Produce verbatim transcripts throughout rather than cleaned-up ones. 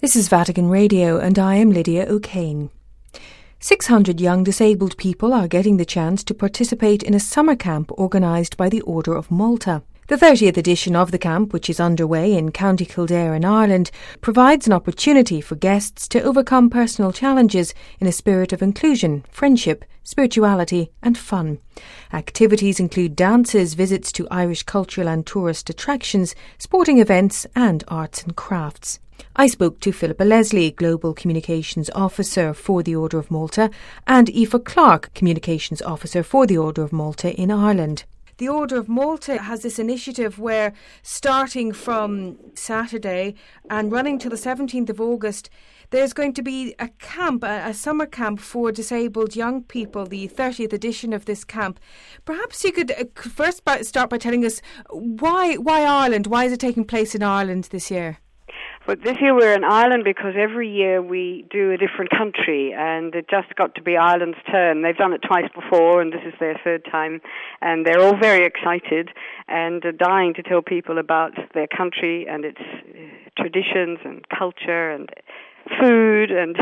This is Vatican Radio and I am Lydia O'Kane. six hundred young disabled people are getting the chance to participate in a summer camp organised by the Order of Malta. The thirtieth edition of the camp, which is underway in County Kildare in Ireland, provides an opportunity for guests to overcome personal challenges in a spirit of inclusion, friendship, spirituality and fun. Activities include dances, visits to Irish cultural and tourist attractions, sporting events and arts and crafts. I spoke to Philippa Leslie, Global Communications Officer for the Order of Malta, and Aoife Clarke, Communications Officer for the Order of Malta in Ireland. The Order of Malta has this initiative where, starting from Saturday and running till the seventeenth of August, there's going to be a camp, a, a summer camp for disabled young people, the thirtieth edition of this camp. Perhaps you could uh, first start by telling us why, why Ireland? Why is it taking place in Ireland this year? But this year we're in Ireland because every year we do a different country, and it just got to be Ireland's turn. They've done it twice before, and this is their third time, and they're all very excited and are dying to tell people about their country and its uh, traditions and culture and food and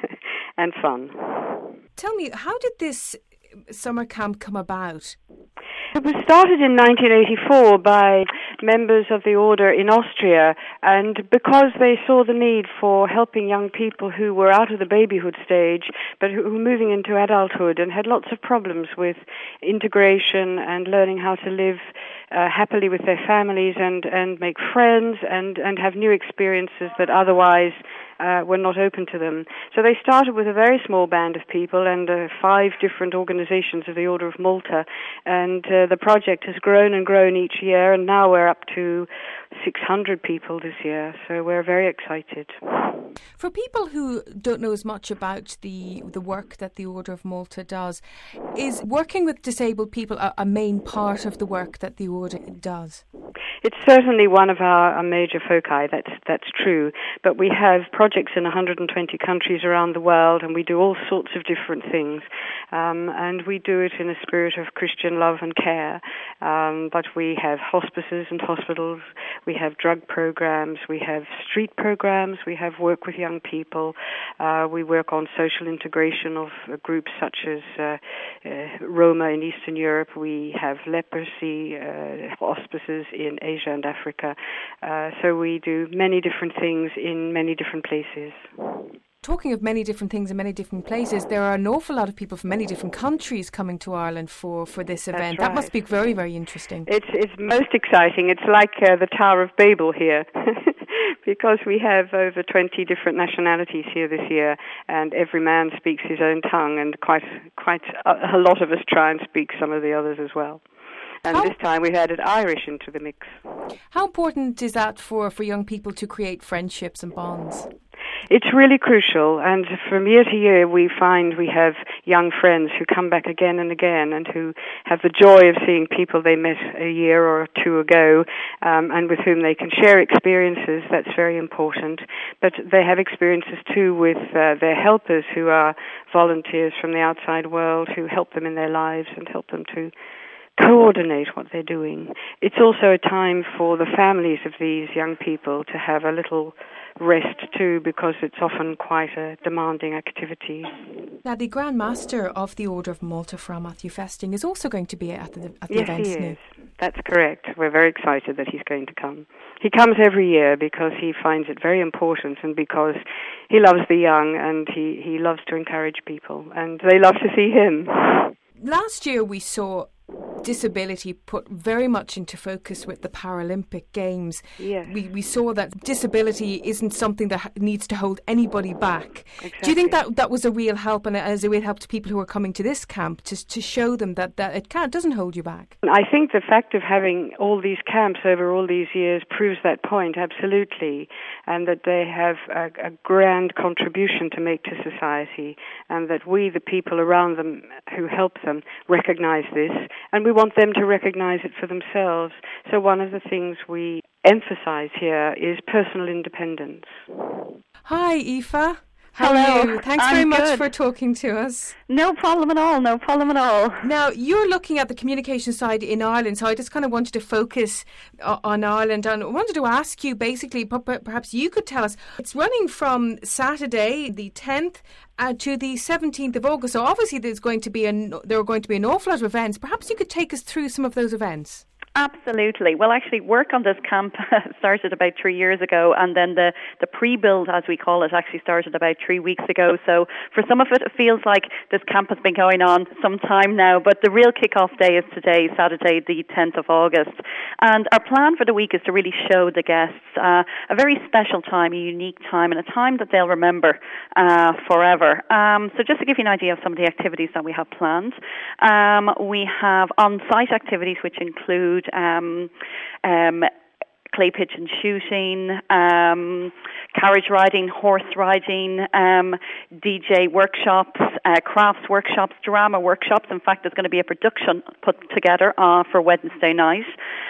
and fun. Tell me, how did this summer camp come about? It was started in nineteen eighty-four by members of the order in Austria, and because they saw the need for helping young people who were out of the babyhood stage but who were moving into adulthood and had lots of problems with integration and learning how to live uh, happily with their families and, and make friends and, and have new experiences that otherwise Uh, were not open to them. So they started with a very small band of people and uh, five different organizations of the Order of Malta, and uh, the project has grown and grown each year, and now we're up to six hundred people this year, so we're very excited. For people who don't know as much about the the work that the Order of Malta does, is working with disabled people a, a main part of the work that the Order does? It's certainly one of our, our major foci, that's that's true, but we have projects in one hundred twenty countries around the world, and we do all sorts of different things, um, and we do it in a spirit of Christian love and care, um, but we have hospices and hospitals, we have drug programs, we have street programs, we have work with young people, uh, we work on social integration of uh, groups such as uh, uh, Roma in Eastern Europe, we have leprosy uh, hospices in Asia and Africa, uh, so we do many different things in many different places. Talking of many different things in many different places, there are an awful lot of people from many different countries coming to Ireland for, for this event. That's right. That must be very, very interesting. It's it's most exciting. It's like uh, the Tower of Babel here, because we have over twenty different nationalities here this year, and every man speaks his own tongue, and quite quite a, a lot of us try and speak some of the others as well. And How? This time we've added Irish into the mix. How important is that for, for young people to create friendships and bonds? It's really crucial, and from year to year we find we have young friends who come back again and again and who have the joy of seeing people they met a year or two ago, um, and with whom they can share experiences. That's very important. But they have experiences too with uh, their helpers who are volunteers from the outside world who help them in their lives and help them to coordinate what they're doing. It's also a time for the families of these young people to have a little rest too, because it's often quite a demanding activity. Now, the Grand Master of the Order of Malta, Fra Matthew Festing, is also going to be at the, at the yes, event. Yes, he is. That's correct. We're very excited that he's going to come. He comes every year because he finds it very important, and because he loves the young, and he, he loves to encourage people, and they love to see him. Last year we saw disability put very much into focus with the Paralympic Games. Yes. We we saw that disability isn't something that needs to hold anybody back. Exactly. Do you think that that was a real help, and as a real help to people who are coming to this camp, to to show them that, that it can't doesn't hold you back? I think the fact of having all these camps over all these years proves that point, absolutely, and that they have a, a grand contribution to make to society, and that we, the people around them who help them, recognize this, and we want them to recognize it for themselves. So one of the things we emphasize here is personal independence. Hi, Aoife. How Hello. are you? Thanks I'm very much good. for talking to us. No problem at all, no problem at all. Now, you're looking at the communication side in Ireland, so I just kind of wanted to focus uh, on Ireland, and I wanted to ask you basically, p- p- perhaps you could tell us, it's running from Saturday the tenth uh, to the seventeenth of August, so obviously there's going to be an, there are going to be an awful lot of events. Perhaps you could take us through some of those events. Absolutely. Well, actually, work on this camp started about three years ago, and then the, the pre-build, as we call it, actually started about three weeks ago. So for some of it, it feels like this camp has been going on some time now, but the real kick-off day is today, Saturday, the tenth of August. And our plan for the week is to really show the guests uh, a very special time, a unique time, and a time that they'll remember uh, forever. Um, so just to give you an idea of some of the activities that we have planned, um, we have on-site activities which include Um, um, clay pigeon shooting, um, carriage riding, horse riding, um, D J workshops, uh, crafts workshops, drama workshops. In fact, there's going to be a production put together uh, for Wednesday night.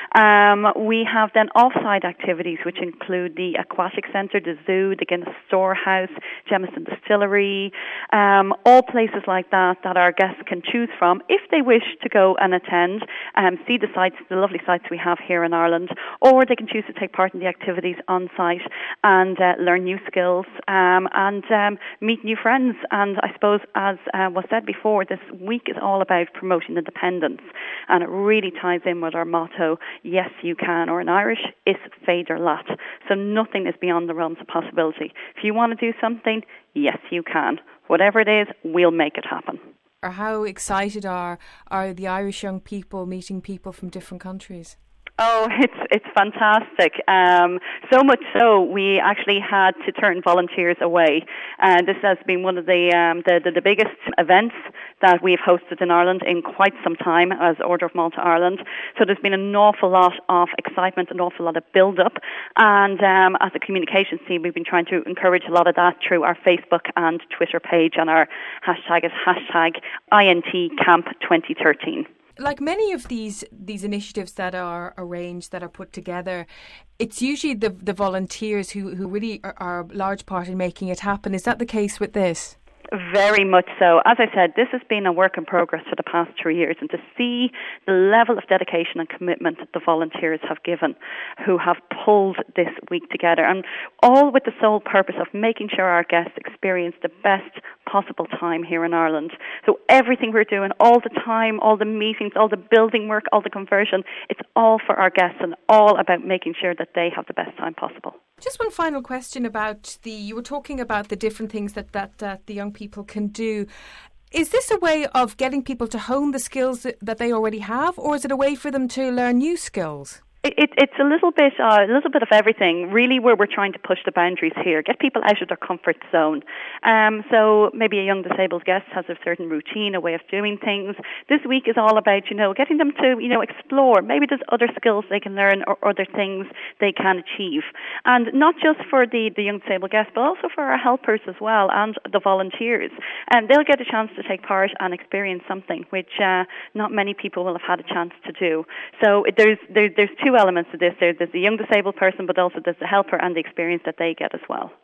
Um, we have then off-site activities which include the Aquatic Centre, the Zoo, the Guinness Storehouse, Jameson Distillery, um, all places like that that our guests can choose from if they wish to go and attend, um, see the sites, the lovely sites we have here in Ireland, or they can choose to take part in the activities on site and uh, learn new skills um, and um, meet new friends. And I suppose, as uh, was said before, this week is all about promoting independence, and it really ties in with our motto, yes you can, or in Irish, is féidir leat. So nothing is beyond the realms of possibility. If you want to do something, yes you can. Whatever it is, we'll make it happen. Or how excited are are the Irish young people meeting people from different countries? Oh, it's it's fantastic. Um, so much so, we actually had to turn volunteers away. Uh, this has been one of the, um, the, the the biggest events that we've hosted in Ireland in quite some time as Order of Malta Ireland. So there's been an awful lot of excitement, an awful lot of build-up. And um, as a communications team, we've been trying to encourage a lot of that through our Facebook and Twitter page, and our hashtag is hashtag I N T Camp twenty thirteen. Like many of these these initiatives that are arranged, that are put together, it's usually the the volunteers who, who really are, are a large part in making it happen. Is that the case with this? Very much so. As I said, this has been a work in progress for the past three years, and to see the level of dedication and commitment that the volunteers have given, who have pulled this week together, and all with the sole purpose of making sure our guests experience the best possible time here in Ireland. So everything we're doing, all the time, all the meetings, all the building work, all the conversion, it's all for our guests and all about making sure that they have the best time possible. Just one final question about the, you were talking about the different things that, that, that the young people can do. Is this a way of getting people to hone the skills that, that they already have, or is it a way for them to learn new skills? It, it's a little bit, uh, a little bit of everything. Really, where we're trying to push the boundaries here, get people out of their comfort zone. Um, so maybe a young disabled guest has a certain routine, a way of doing things. This week is all about, you know, getting them to, you know, explore. Maybe there's other skills they can learn or other things they can achieve, and not just for the the young disabled guests, but also for our helpers as well and the volunteers. And they'll get a chance to take part and experience something which uh, not many people will have had a chance to do. So there's there, there's two elements to this. There's the young disabled person, but also there's the helper and the experience that they get as well.